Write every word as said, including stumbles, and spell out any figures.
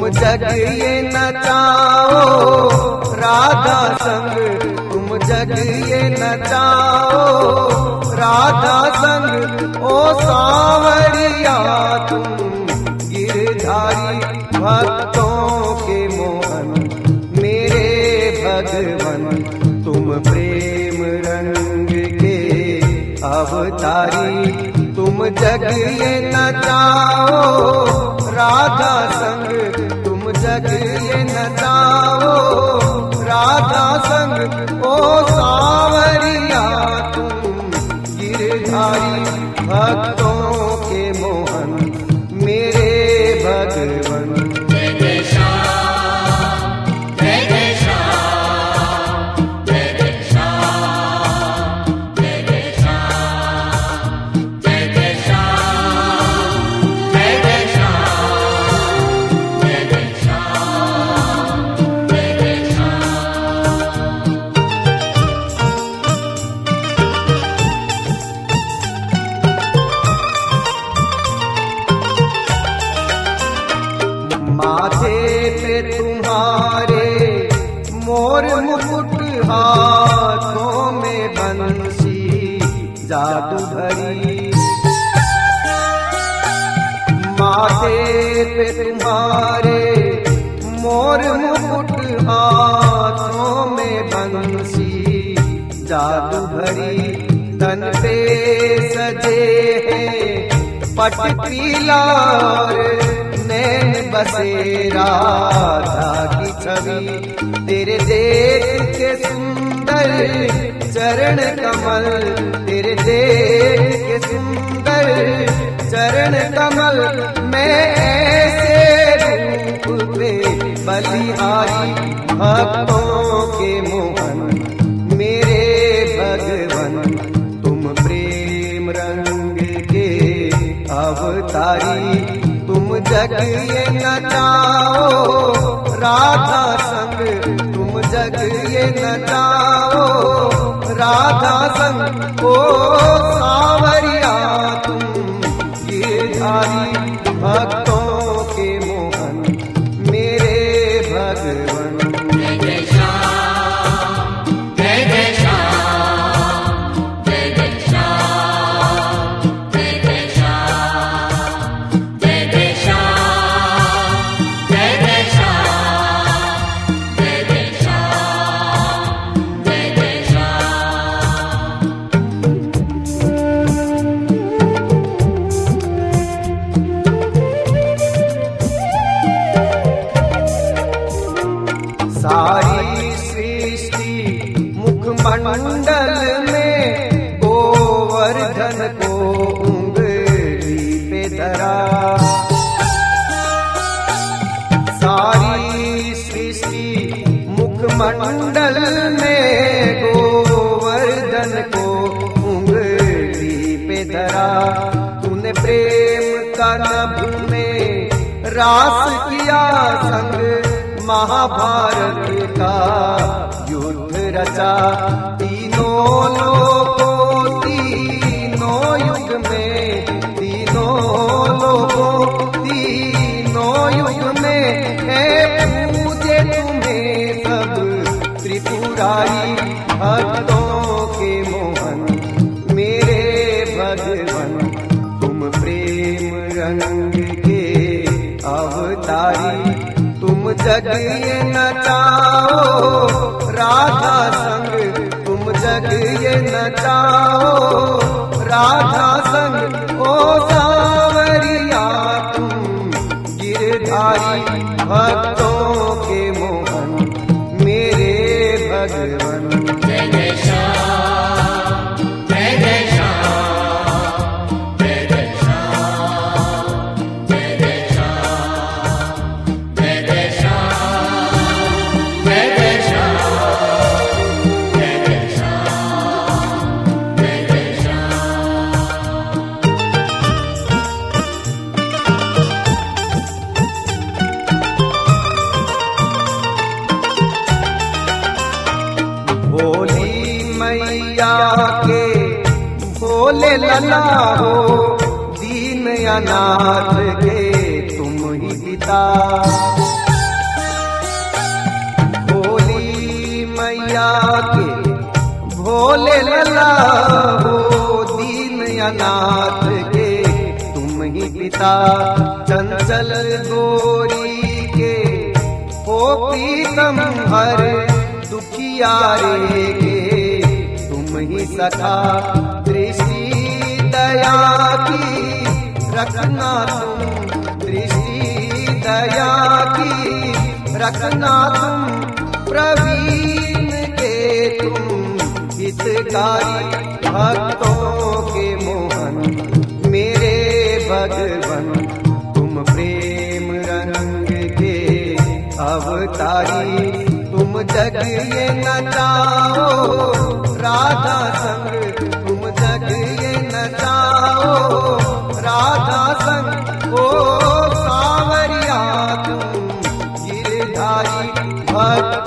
जग ये नचाओ राधा संग, तुम जग ये नचाओ राधा संग। ओ सांवरिया तुम गिरधारी भक्तों के मोहन, मेरे भगवन तुम प्रेम रंग के अवतारी। तुम जग ये नचाओ राधा संग, तुम जग ये नचाओ राधा संग। ओ सांवरिया तुम गिरधारी भक्तों के मोहन, मेरे भगवन। माथे पे तुम्हारे मोर मुकुट, हाथों में बंसी जादू भरी। माथे पे तुम्हारे मोर मुकुट, हाथों में बंसी जादू भरी। तन पे सजे हैं पट पीला, नैन बसे राधा की छवि। तेरे देख के सुंदर चरण कमल, तेरे देख के सुंदर चरण कमल। मैं ऐसे रूप पे बलिहारी भक्तों के मोहन, मेरे भगवन तुम प्रेम रंग के अवतारी। तुम जग ये नचाओ राधा संग, तुम जग ये नचाओ राधा संग। ओ सांवरिया तुम गिरधारी भक्तों के मोहन, मेरे भगवन। सारी सृष्टि मुखमंडल में गोवर्धन को उंगली पे धरा। सारी सृष्टि मुखमंडल में गोवर्धन को उंगली पे धरा। तूने प्रेम का नभ में रास किया संग, महाभारत का युद्ध रचा। तीनों लोगों तीनों युग में, तीनों लोगों तीनों युग में है पूजे तुम्हें सब त्रिपुरारी भक्तों के मोहन, मेरे भगवन तुम प्रेम रंग के अवतारी। तुम जग ये नचाओ राधा संग, तुम जग ये नचाओ राधा संग। ओ सांवरिया तुम गिरधारी भक्तों के मोहन, मेरे भगवन। जय जय श्याम, जय जय श्याम, जय जय श्याम, जय जय श्याम, जय जय श्याम, जय जय श्याम, जय जय श्याम, जय जय भोली मैया के भोले लला हो, दीन अनाथ के तुम ही पिता। भोले लला हो दीन अनाथ के तुम ही पिता चंचल गोरी के हो प्रीतम हर दुखियारे के तुम ही सखा दृष्टि दया की रखना तुम दृष्टि दया की रखना तुम प्रवीण के तुम हितकारी भक्तों के मोहन मेरे भगवन तुम प्रेम रंग के अवतारी तुम जग ये नचाओ राधा संग तुम जग ये नचाओ राधा संग ओ सावरिया तुम गिरधारी भक्त